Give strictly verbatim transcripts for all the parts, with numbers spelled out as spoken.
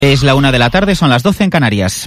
Es la una de la tarde, son las doce en Canarias.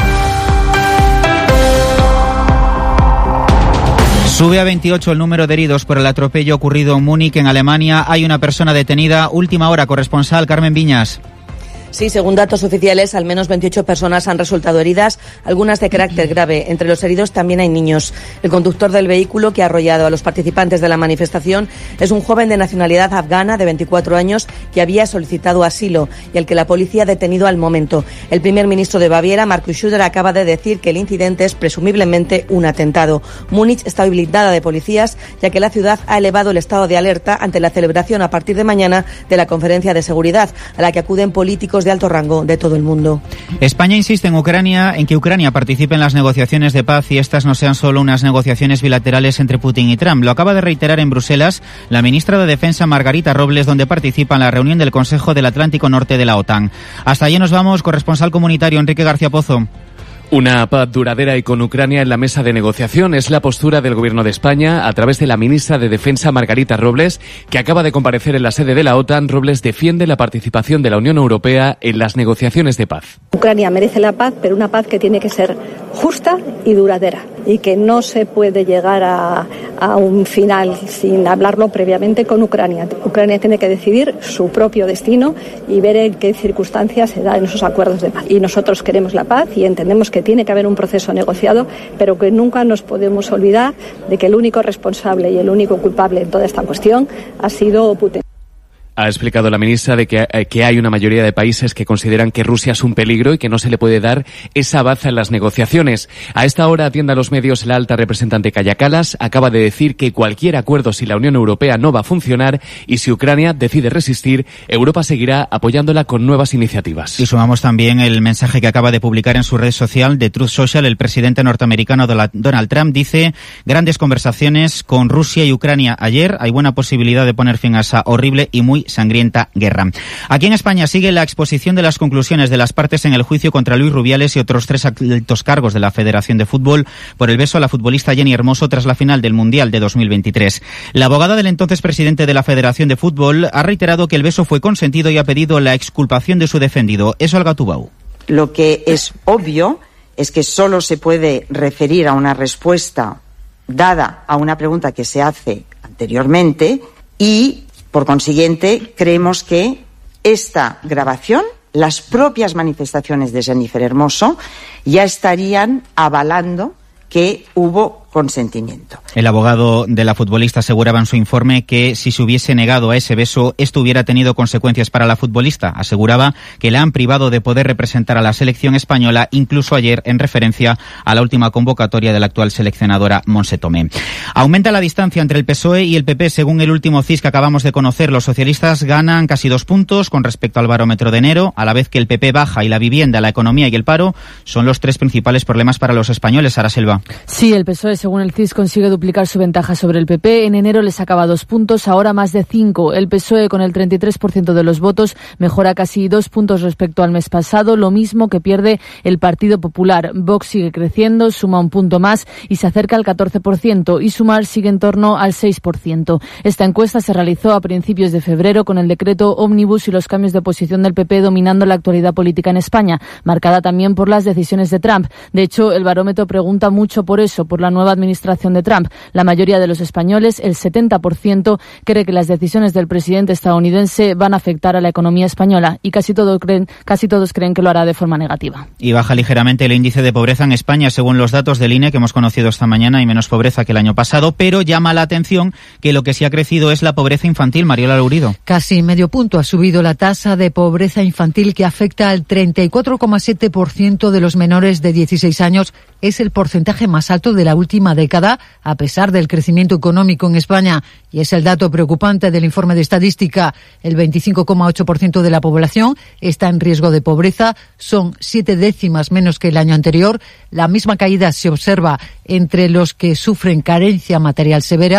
Sube a veintiocho el número de heridos por el atropello ocurrido en Múnich, en Alemania. Hay una persona detenida. Última hora, corresponsal Carmen Viñas. Sí, según datos oficiales, al menos veintiocho personas han resultado heridas, algunas de carácter grave. Entre los heridos también hay niños. El conductor del vehículo que ha arrollado a los participantes de la manifestación es un joven de nacionalidad afgana de veinticuatro años que había solicitado asilo y al que la policía ha detenido al momento. El primer ministro de Baviera, Markus Söder, acaba de decir que el incidente es presumiblemente un atentado. Múnich está hoy blindada de policías, ya que la ciudad ha elevado el estado de alerta ante la celebración a partir de mañana de la conferencia de seguridad, a la que acuden políticos de alto rango de todo el mundo. España insiste en Ucrania en que Ucrania participe en las negociaciones de paz y estas no sean solo unas negociaciones bilaterales entre Putin y Trump. Lo acaba de reiterar en Bruselas la ministra de Defensa Margarita Robles, donde participa en la reunión del Consejo del Atlántico Norte de la OTAN. Hasta allí nos vamos, corresponsal comunitario Enrique García Pozo. Una paz duradera y con Ucrania en la mesa de negociación es la postura del Gobierno de España a través de la ministra de Defensa Margarita Robles, que acaba de comparecer en la sede de la OTAN. Robles defiende la participación de la Unión Europea en las negociaciones de paz. Ucrania merece la paz, pero una paz que tiene que ser justa y duradera y que no se puede llegar a, a un final sin hablarlo previamente con Ucrania. Ucrania tiene que decidir su propio destino y ver en qué circunstancias se dan esos acuerdos de paz. Y nosotros queremos la paz y entendemos que tiene que haber un proceso negociado, pero que nunca nos podemos olvidar de que el único responsable y el único culpable en toda esta cuestión ha sido Putin. Ha explicado la ministra de que, eh, que hay una mayoría de países que consideran que Rusia es un peligro y que no se le puede dar esa baza en las negociaciones. A esta hora atiende a los medios la alta representante Kaja Kallas. Acaba de decir que cualquier acuerdo sin la Unión Europea no va a funcionar y si Ucrania decide resistir, Europa seguirá apoyándola con nuevas iniciativas. Y sumamos también el mensaje que acaba de publicar en su red social de Truth Social el presidente norteamericano Donald Trump. Dice: grandes conversaciones con Rusia y Ucrania ayer. Hay buena posibilidad de poner fin a esa horrible y muy sangrienta guerra. Aquí en España sigue la exposición de las conclusiones de las partes en el juicio contra Luis Rubiales y otros tres altos cargos de la Federación de Fútbol por el beso a la futbolista Jenny Hermoso tras la final del Mundial de dos mil veintitrés. La abogada del entonces presidente de la Federación de Fútbol ha reiterado que el beso fue consentido y ha pedido la exculpación de su defendido. Es Olga Tubau. Lo que es obvio es que solo se puede referir a una respuesta dada a una pregunta que se hace anteriormente y por consiguiente, creemos que esta grabación, las propias manifestaciones de Jennifer Hermoso, ya estarían avalando que hubo consentimiento. El abogado de la futbolista aseguraba en su informe que si se hubiese negado a ese beso, esto hubiera tenido consecuencias para la futbolista. Aseguraba que la han privado de poder representar a la selección española, incluso ayer en referencia a la última convocatoria de la actual seleccionadora Montse Tomé. Aumenta la distancia entre el P S O E y el P P. Según el último C I S que acabamos de conocer, los socialistas ganan casi dos puntos con respecto al barómetro de enero, a la vez que el P P baja y la vivienda, la economía y el paro son los tres principales problemas para los españoles. Sara Selva. Sí, el P S O E, según el C I S, consigue duplicar su ventaja sobre el P P. En enero le sacaba dos puntos, ahora más de cinco. El P S O E, con el treinta y tres por ciento de los votos, mejora casi dos puntos respecto al mes pasado, lo mismo que pierde el Partido Popular. Vox sigue creciendo, suma un punto más y se acerca al catorce por ciento, y Sumar sigue en torno al seis por ciento. Esta encuesta se realizó a principios de febrero con el decreto Ómnibus y los cambios de posición del P P dominando la actualidad política en España, marcada también por las decisiones de Trump. De hecho, el barómetro pregunta mucho por eso, por la nueva administración de Trump. La mayoría de los españoles, el setenta por ciento, cree que las decisiones del presidente estadounidense van a afectar a la economía española y casi, todo creen, casi todos creen que lo hará de forma negativa. Y baja ligeramente el índice de pobreza en España, según los datos del I N E que hemos conocido esta mañana. Hay menos pobreza que el año pasado, pero llama la atención que lo que sí ha crecido es la pobreza infantil. Mariola Lourido. Casi medio punto ha subido la tasa de pobreza infantil, que afecta al treinta y cuatro coma siete por ciento de los menores de dieciséis años. Es el porcentaje más alto de la última década, a pesar del crecimiento económico en España. Y es el dato preocupante del informe de estadística. El veinticinco coma ocho por ciento de la población está en riesgo de pobreza. Son siete décimas menos que el año anterior. La misma caída se observa entre los que sufren carencia material severa.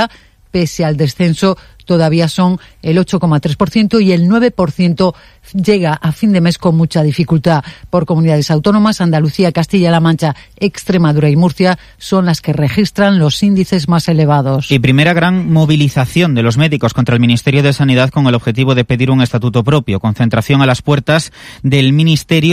pese al descenso, todavía son el ocho coma tres por ciento y el nueve por ciento llega a fin de mes con mucha dificultad. Por comunidades autónomas, Andalucía, Castilla-La Mancha, Extremadura y Murcia son las que registran los índices más elevados. Y primera gran movilización de los médicos contra el Ministerio de Sanidad con el objetivo de pedir un estatuto propio. Concentración a las puertas del Ministerio